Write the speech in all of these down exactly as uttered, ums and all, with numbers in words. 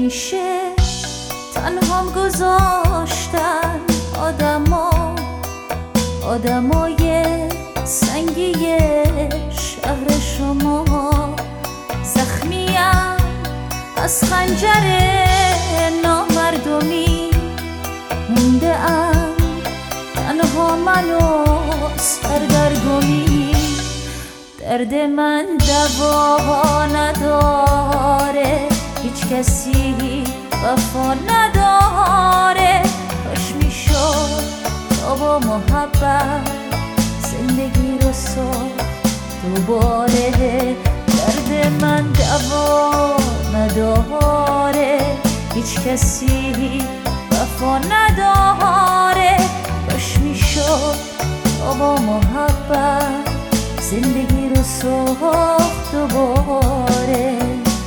همیشه تنهام گذاشتن آدما آدمای سنگی شهر شما. زخمیم از خنجر نامردمی، مونده ام تنها من و سردرگمی. درد من دوا نداره، هیچ کسی وفا نداره. کاش میشد تا با محبت زندگی رو ساخت دوباره. درد من دوا نداره، هیچ کسی وفا نداره. کاش میشد تا با محبت زندگی رو ساخت دوباره.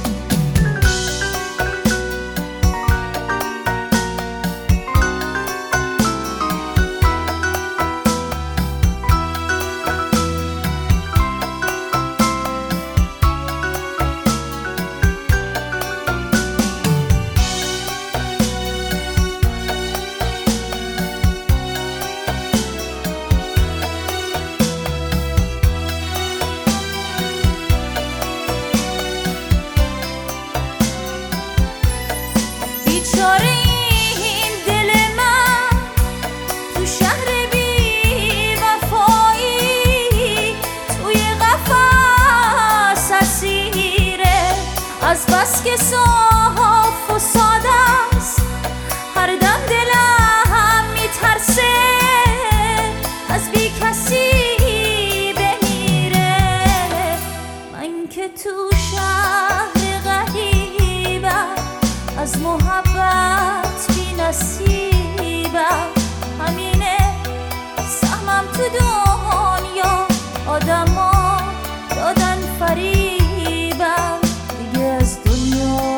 بیچاره این دل من تو شهر بی وفایی، توی قفس اسیره. از بس که صاف و ساده است، هر دم دلم میترسه از بی کسی بمیره. من که تو شهر غریبم، از محبت بی نصیبم. همینه سهمم تو دنیا، آدما دادن فریبم. دیگه از دنیا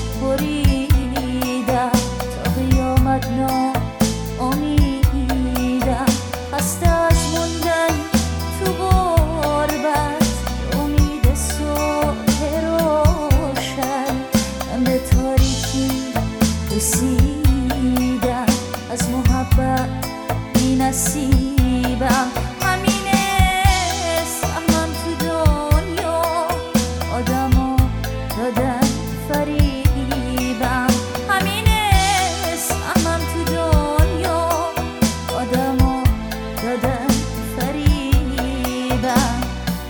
بریدم، تا قیامت نا امیدم. خسته از موندن تو غربت، امید صبح روشن. من به تاریکی رسیدم، از محبت بی نصیبم. همینه سهمم تو دنیا، آدما دادن فریبم. همینه سهمم تو دنیا، آدما دادن فریبم.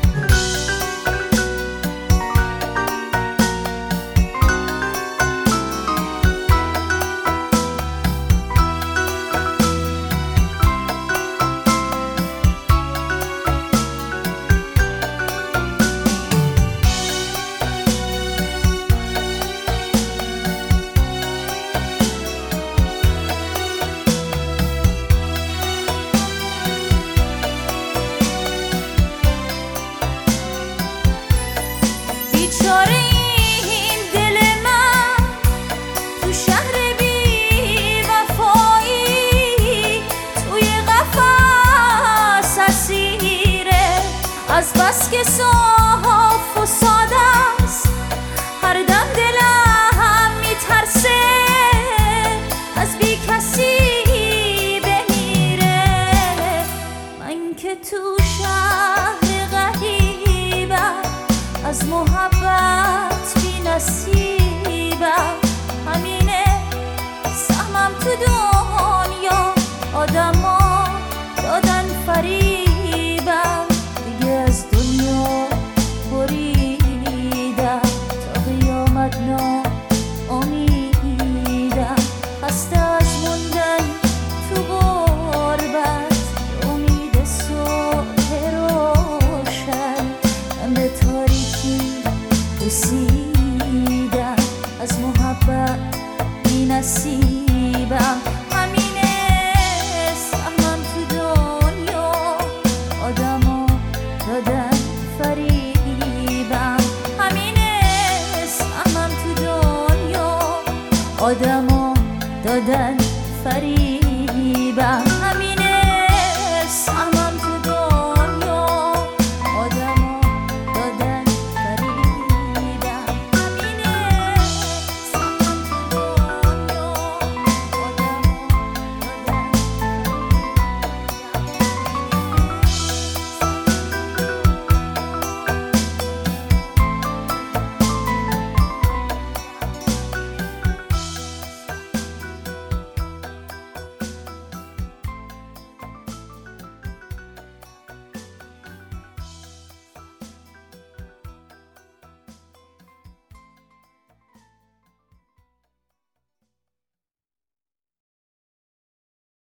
بیچاره این دل من تو شهر بی وفایی، توی قفس اسیره. از بس که صاف و ساده است، هر دم دلم میترسه از بی کسی بمیره. من که تو شهر غریبم، از محبت بی نصیبم. همینه سهمم تو دنیا، آدما دادن فریبم. دیگه از دنیا بریدم، تا قیامت نا امیدم. خسته از موندن تو غربت، امید صبح روشن. من به تاریکی رسیدم، از محبت بی نصیبم. همینه سهمم تو دنیا، آدما دادن فریبم. همینه سهمم تو دنیا، آدما دادن